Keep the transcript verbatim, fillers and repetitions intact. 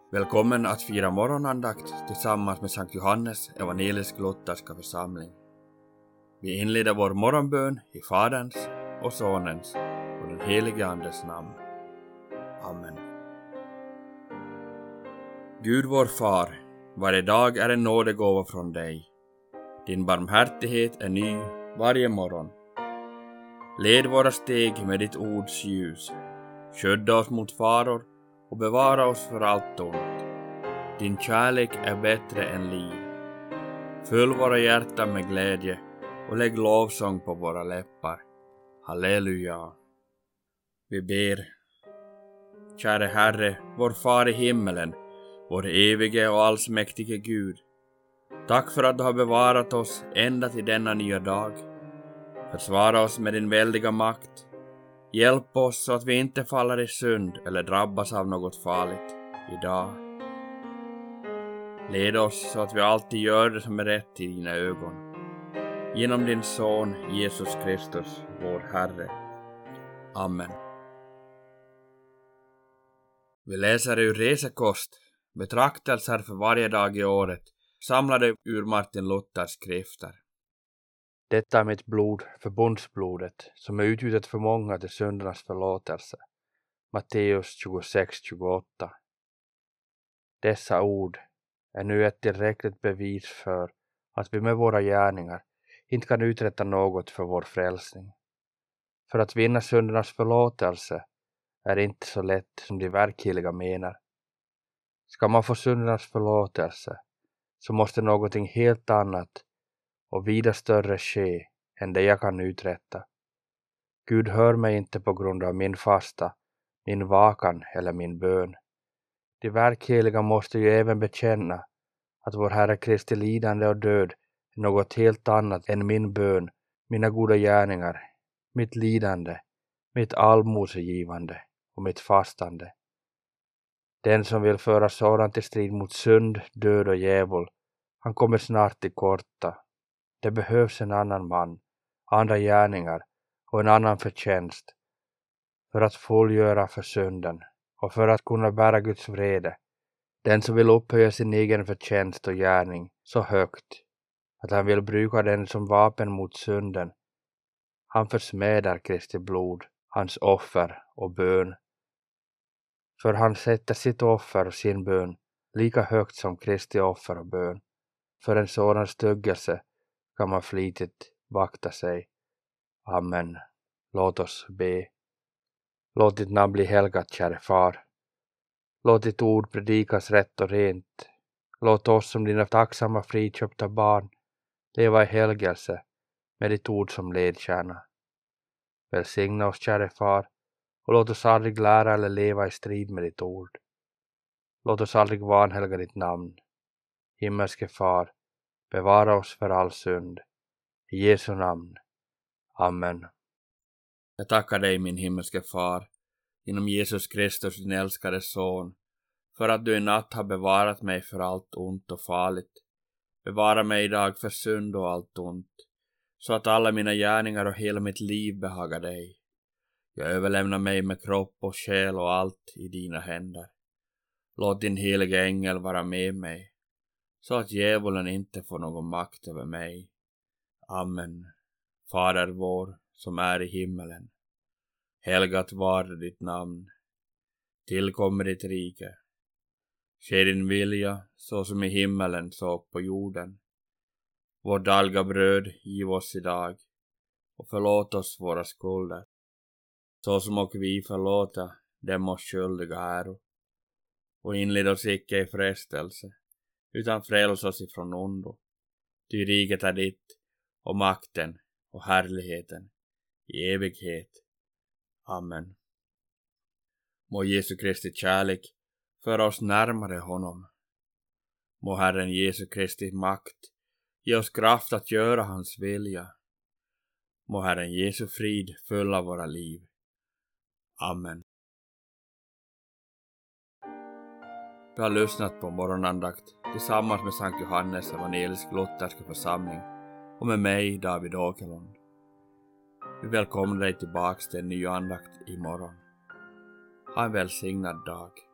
Välkommen att fira morgonandakt tillsammans med Sankt Johannes evangelisk-lutherska församling. Vi inleder vår morgonbön i Faderns och Sonens och den helige Andes namn. Amen. Gud vår far, varje dag är en nådegåva från dig. Din barmhärtighet är ny varje morgon. Led våra steg med ditt ords ljus. Skydda oss mot faror och bevara oss för allt ont. Din kärlek är bättre än liv. Fyll våra hjärtan med glädje och lägg lovsång på våra läppar. Halleluja. Vi ber. Käre Herre, vår far i himmelen, vår evige och allsmäktige Gud. Tack för att du har bevarat oss ända till denna nya dag. Försvara oss med din väldiga makt. Hjälp oss så att vi inte faller i synd eller drabbas av något farligt idag. Led oss så att vi alltid gör det som är rätt i dina ögon. Genom din son Jesus Kristus, vår Herre. Amen. Vi läser ur Resekost, betraktelser för varje dag i året, samlade ur Martin Luthers skrifter. Detta är mitt blod, förbundsblodet, som är utgjutet för många till syndernas förlåtelse. Matteus tjugosex tjugoåtta. Dessa ord är nu ett tillräckligt bevis för att vi med våra gärningar inte kan uträtta något för vår frälsning. För att vinna syndernas förlåtelse är det inte så lätt som de verkliga menar. Ska man få syndernas förlåtelse så måste någonting helt annat och vida större ske än det jag kan uträtta. Gud hör mig inte på grund av min fasta, min vakan eller min bön. De verkheliga måste ju även bekänna att vår Herre Kristi lidande och död är något helt annat än min bön, mina goda gärningar, mitt lidande, mitt allmosegivande och mitt fastande. Den som vill föra sådant i strid mot synd, död och djävul, han kommer snart till korta. Det behövs en annan man, andra gärningar och en annan förtjänst för att fullgöra för synden och för att kunna bära Guds vrede. Den som vill upphöja sin egen förtjänst och gärning så högt att han vill bruka den som vapen mot synden, han försmädar Kristi blod, hans offer och bön. För han sätter sitt offer och sin bön lika högt som Kristi offer och bön. För en sådan styggelse kan man flitigt vakta sig. Amen. Låt oss be. Låt ditt namn bli helgat, käre far. Låt ditt ord predikas rätt och rent. Låt oss som dina tacksamma friköpta barn leva i helgelse med ditt ord som ledstjärna. Välsigna oss, käre far, och låt oss aldrig lära eller leva i strid med ditt ord. Låt oss aldrig vanhelga ditt namn. Himmelske far, bevara oss för all synd. I Jesu namn. Amen. Jag tackar dig, min himmelske far, genom Jesus Kristus, din älskade son, för att du i natt har bevarat mig för allt ont och farligt. Bevara mig idag för synd och allt ont, så att alla mina gärningar och hela mitt liv behagar dig. Jag överlämnar mig med kropp och själ och allt i dina händer. Låt din heliga ängel vara med mig, så att djävulen inte får någon makt över mig. Amen. Fader vår, som är i himmelen. Helgat var ditt namn. Tillkommer ditt rike. Ske din vilja, så som i himmelen så på jorden. Vårt dagliga bröd giv oss idag, och förlåt oss våra skulder, så som och vi förlåta dem oss skyldiga äro. Och inled oss icke i frestelse, utan fräls oss ifrån ondo. Ty riket är ditt, och makten och härligheten i evighet. Amen. Må Jesu Kristi kärlek föra oss närmare honom. Må Herren Jesu Kristi makt ge oss kraft att göra hans vilja. Må Herren Jesu frid fylla våra liv. Amen. Du har lyssnat på morgonandakt tillsammans med Sankt Johannes evangelisk-lutherska församling och med mig, David Åkerlund. Vi välkomnar dig tillbaks till en ny andakt imorgon. Ha en välsignad dag.